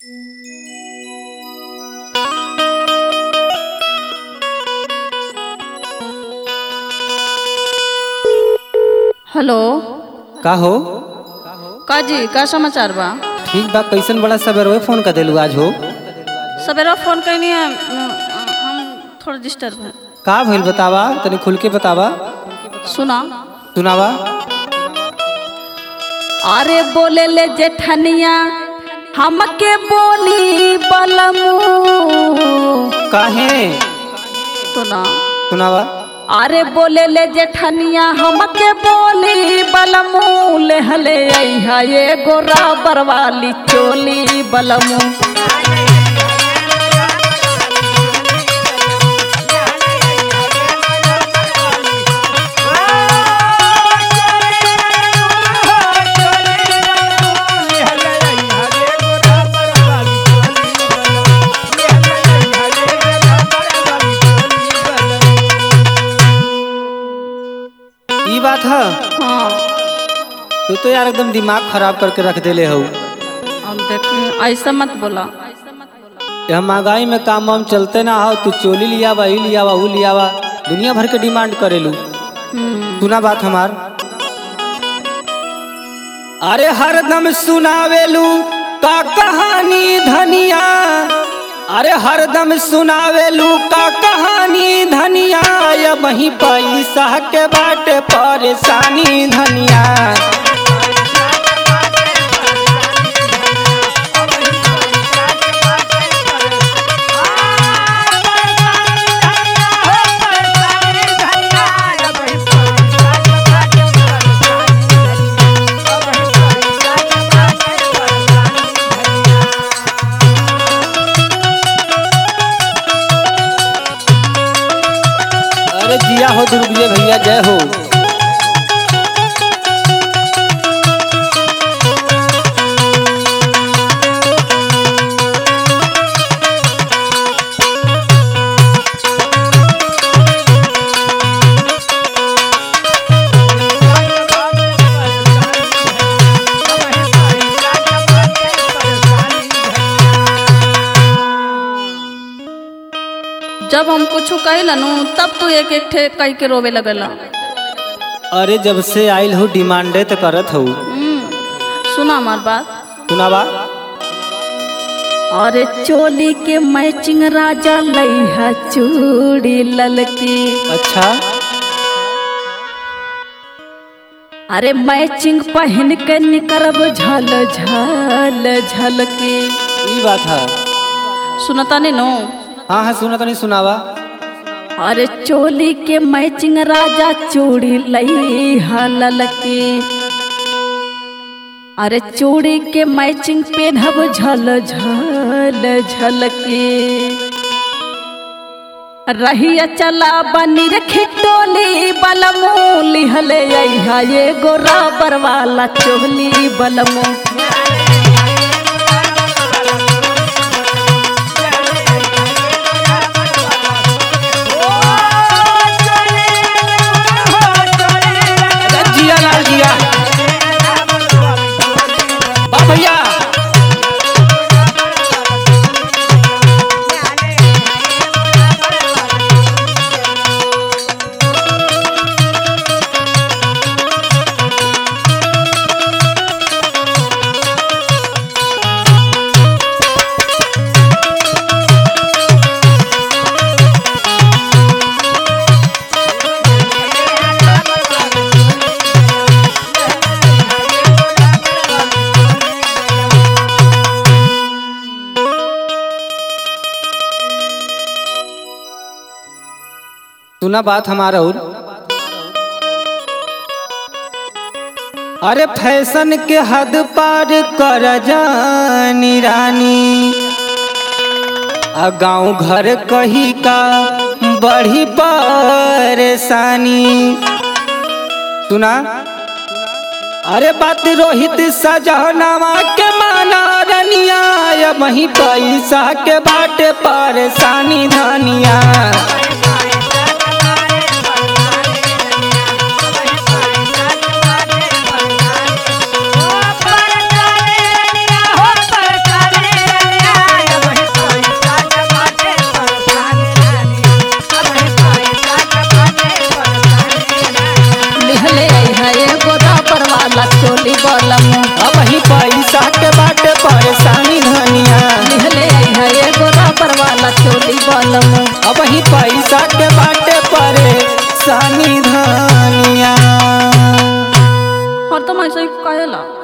Hello. का हो? का जी, का समाचार बा? ठीक बा। कैसन बड़ा सवेरे फोन कर देलू आज हो? सवेरा फोन कैनी है, हम थोड़ा डिस्टर्ब है। का भइल बतावा, तनी खुल के बतावा। सुना। सुनावा। अरे बोले ले जेठनिया हमके बोली बलमू। काहे? सुना। सुनावा। अरे बोले ले जेठनिया हमके बोली बलमू, ले हले अइहा ये गोरा बरवाली चोली बलमू। ई बात है? हाँ। तू तो यार एकदम दिमाग खराब करके रख देले हो। अब देख, ऐसा मत बोला। यह महंगाई में काम वाम चलते ना हो, तू चोली लियावा, ई लियावा, ऊ लियावा, दुनिया भर के डिमांड करेलू। सुना बात हमार। अरे हरदम सुनावेलू का कहानी धनिया, अरे हरदम सुनावेलू का कहानी धनिया, या वही पैसा के बाटे परेशानी धनिया। जिया हो दुर्गे भैया, जय हो। जब हम कुछ कहलनू तब तू एक एक ठे कह के रोवे लगला। अरे जब से आइल हो डिमांडे तो करत हो। सुना हमार बात। सुनावा। अरे चोली के मैचिंग राजा लइहा चूड़ी ललकी। अच्छा। अरे मैचिंग पहन के निकरब झल झल झलकी। ई बात है? सुनता नहीं नो? हाँ हाँ सुना तो नहीं। सुनावा। अरे चोली के मैचिंग राजा चूड़ी लइहा ललकी। अरे चूड़ी के मैचिंग पेनहब झल झल झलकी। रहिया चला बनी रखी टोली बलमू, लिहले अइहा ये गोरा बरवाला चोली बलमू। भैया सुना बात हमारा। और अरे फैशन के हद पार कर जानी रानी, आ गाँव घर कही का बड़ी परेशानी। सुना। अरे बात रोहित सजनावा के माना रनिया, या वही पैसा के बाटे परेशानी धनिया। के बाटे परे सानी धनिया। और तुम ऐसे ही कहेला।